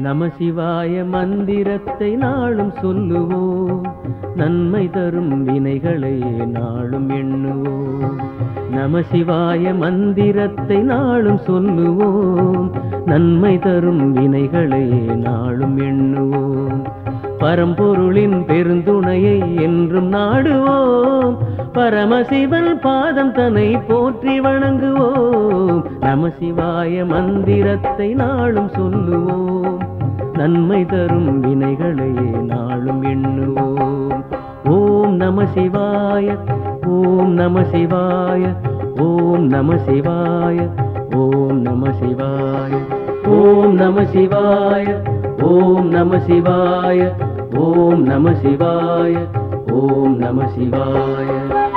நமசிவாய மந்திரத்தை நாளும் சொல்லுவோம், நன்மை தரும் வினைகளை நாளும் எண்ணுவோம். நமசிவாய மந்திரத்தை நாளும் சொல்லுவோம், நன்மை தரும் வினைகளை நாளும் எண்ணுவோம். பரம்பொருளின் பெருந்துணையை என்றும் நாடுவோம், பரமசிவன் பாதம் தன்னை போற்றி வணங்குவோம். நமசிவாய மந்திரத்தை நாளும் சொல்லுவோம், நன்மை தரும் வினைகளை நாளும் எண்ணுவோம். ஓம் நம சிவாய, ஓம் நம சிவாய, ஓம் நம சிவாய, ஓம் நம சிவாய, ஓம் நம சிவாய, ஓம் நம சிவாய, ஓம் நம சிவாய, ஓம் நம சிவாய.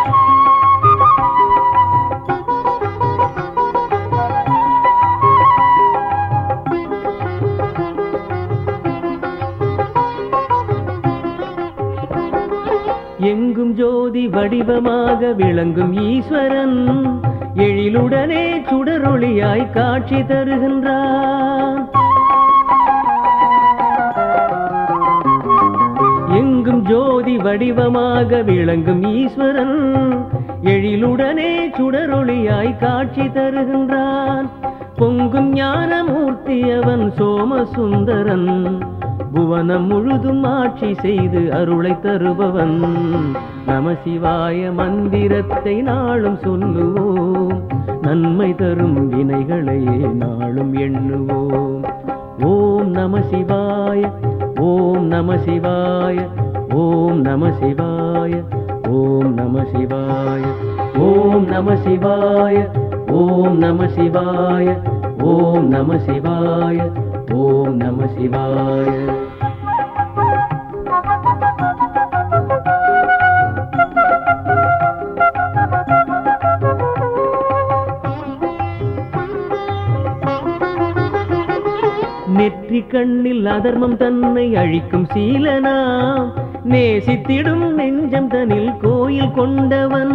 எங்கும் ஜோதி வடிவமாக விளங்கும் ஈஸ்வரன், எழிலுடனே சுடரொளியாய் காட்சி தருகின்றான். எங்கும் ஜோதி வடிவமாக விளங்கும் ஈஸ்வரன், எழிலுடனே சுடரொளியாய் காட்சி தருகின்றான். பொங்கும் ஞானமூர்த்தி அவன் சோமசுந்தரன், புவனம் முழுதும் ஆட்சி செய்து அருளை தருபவன். நமசிவாய மந்திரத்தை நாளும் சொல்லுவோம், நன்மை தரும் வினைகளை நாளும் எண்ணுவோம். ஓம் நம சிவாய, ஓம் நம சிவாய, ஓம் நம சிவாய, ஓம் நம சிவாய, ஓம் நம சிவாய, ஓம் நம சிவாய, ஓம் நம சிவாய, ஓம் நம சிவாய. நெற்றி கண்ணில் அதர்மம் தன்னை அழிக்கும் சீலனாம், நேசித்திடும் நெஞ்சம் தனில் கோயில் கொண்டவன்.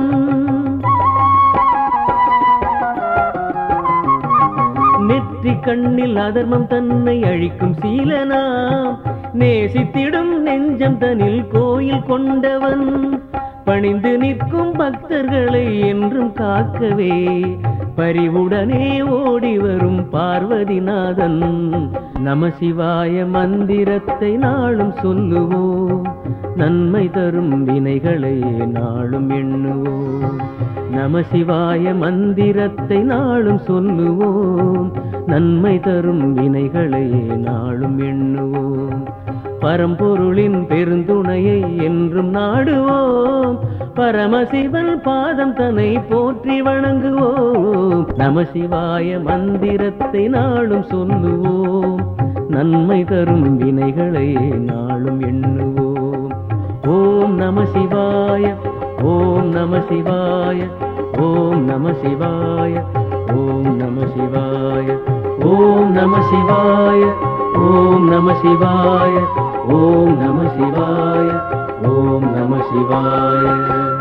நெற்றி கண்ணில் அதர்மம் தன்னை அழிக்கும் சீலனாம், நேசித்திடும் நெஞ்சம் தனில் கோயில் கொண்டவன். பணிந்து நிற்கும் பக்தர்களை என்றும் காக்கவே பரிவுடனே ஓடி வரும் பார்வதிநாதன். நமசிவாய மந்திரத்தை நாளும் சொல்லுவோம், நன்மை தரும் வினைகளை நாளும் எண்ணுவோம். நமசிவாய மந்திரத்தை நாளும் சொல்லுவோம், நன்மை தரும் வினைகளை நாளும் எண்ணுவோம். பரம்பொருளின் பெருந்துணையை என்றும் நாடுவோம், பரமசிவன் பாதம் தன்னை போற்றி வணங்குவோம். நமசிவாய மந்திரத்தை நாளும் சொல்லுவோம், நன்மை தரும் வினைகளை நாளும் எண்ணுவோம். ஓம் நம சிவாய, ஓம் நம சிவாய, ஓம் நம சிவாய, ஓம் நம சிவாய, ஓம் நம சிவாய, ஓம் நம சிவாய, ஓம் நம சிவாய, ஓம் நம சிவாய.